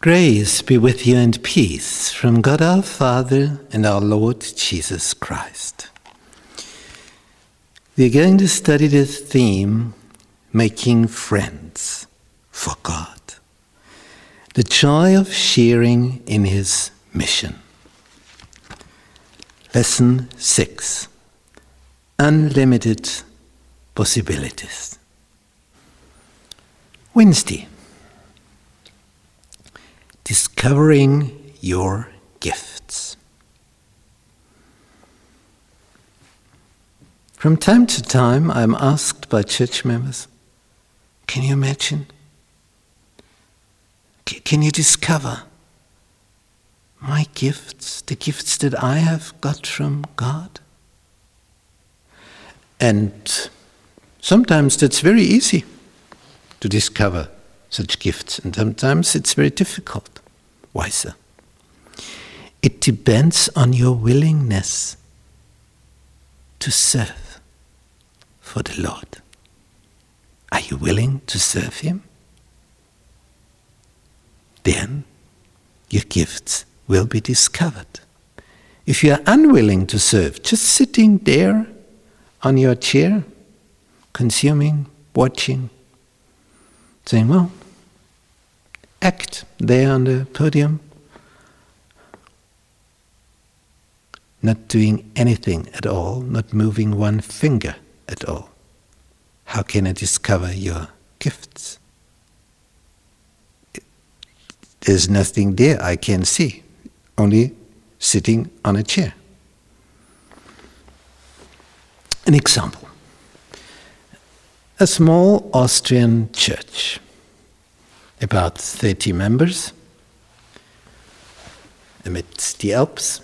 Grace be with you and peace from God our Father and our Lord Jesus Christ. We are going to study the theme, Making Friends for God. The joy of sharing in His mission. Lesson 6. Unlimited possibilities. Wednesday. Discovering your gifts. From time to time, I'm asked by church members, can you imagine? Can you discover my gifts, the gifts that I have got from God? And sometimes that's very easy to discover such gifts, and sometimes it's very difficult. Why so? It depends on your willingness to serve for the Lord. Are you willing to serve Him? Then your gifts will be discovered. If you are unwilling to serve, just sitting there on your chair, consuming, watching, saying, well, act there on the podium, not doing anything at all, not moving one finger at all. How can I discover your gifts? There's nothing there I can see, only sitting on a chair. An example. A small Austrian church, about 30 members, amidst the Alps.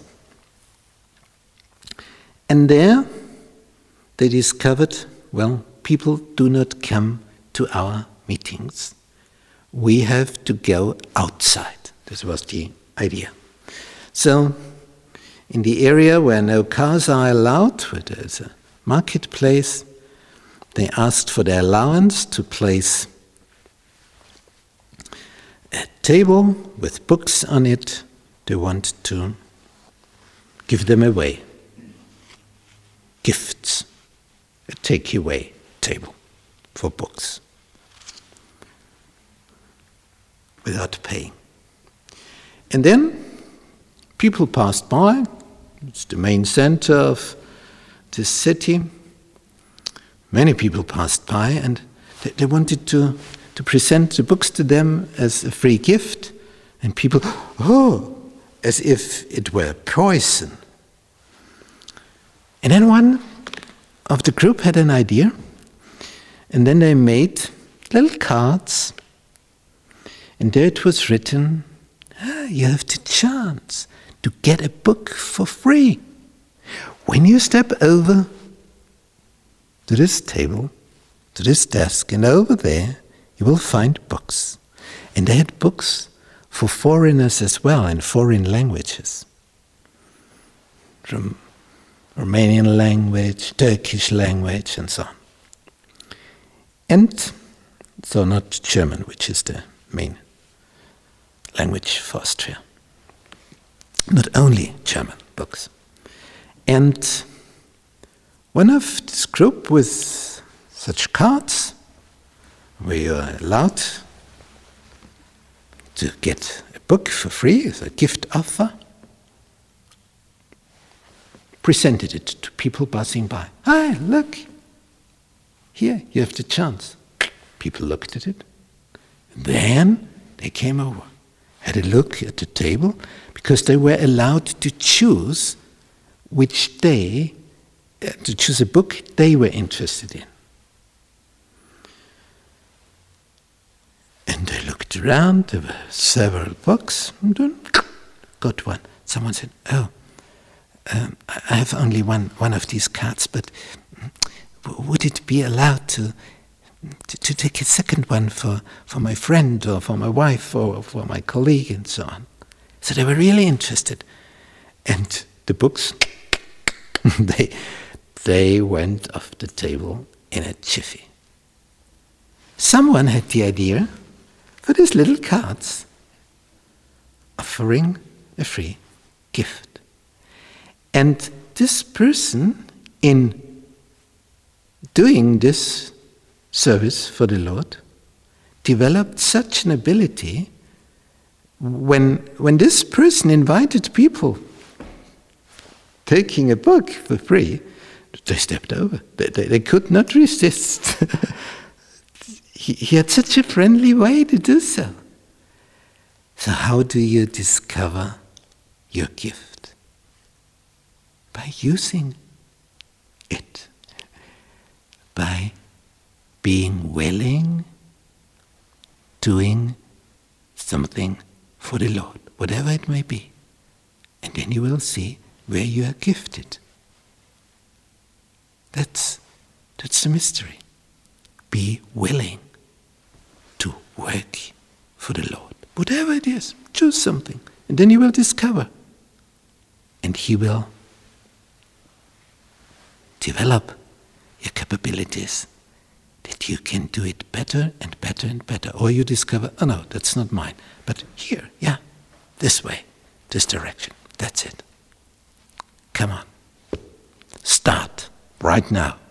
And there they discovered, well, people do not come to our meetings. We have to go outside. This was the idea. So, in the area where no cars are allowed, where there's a marketplace, they asked for their allowance to place a table with books on it. They want to give them away. Gifts. A take-away table for books. Without paying. And then people passed by. It's the main center of this city. Many people passed by and they wanted to present the books to them as a free gift. And people, as if it were poison. And then one of the group had an idea. And then they made little cards. And there it was written, you have the chance to get a book for free. When you step over to this table, to this desk, and over there, you will find books. And they had books for foreigners as well, in foreign languages. From Romanian language, Turkish language, and so on. And so not German, which is the main language for Austria. Not only German books. And one of this group with such cards, where you are allowed to get a book for free as a gift offer, presented it to people passing by. Hi, look, here, you have the chance. People looked at it. Then they came over, had a look at the table, because they were allowed to choose which day, to choose a book they were interested in. And they looked around, there were several books, and then got one. Someone said, I have only one of these cards, but would it be allowed to take a second one for my friend or for my wife or for my colleague and so on? So they were really interested. And the books, they went off the table in a jiffy. Someone had the idea for these little cards. offering a free gift. And this person, in doing this service for the Lord, developed such an ability. When this person invited people taking a book for free, they stepped over. They could not resist. He had such a friendly way to do so. So how do you discover your gift? By using it. By being willing, doing something for the Lord, whatever it may be. And then you will see where you are gifted. That's the mystery. Be willing to work for the Lord. Whatever it is, choose something. And then you will discover. And He will develop your capabilities that you can do it better and better and better. Or you discover, oh no, that's not mine. But here, yeah, this way, this direction. That's it. Come on. Start right now.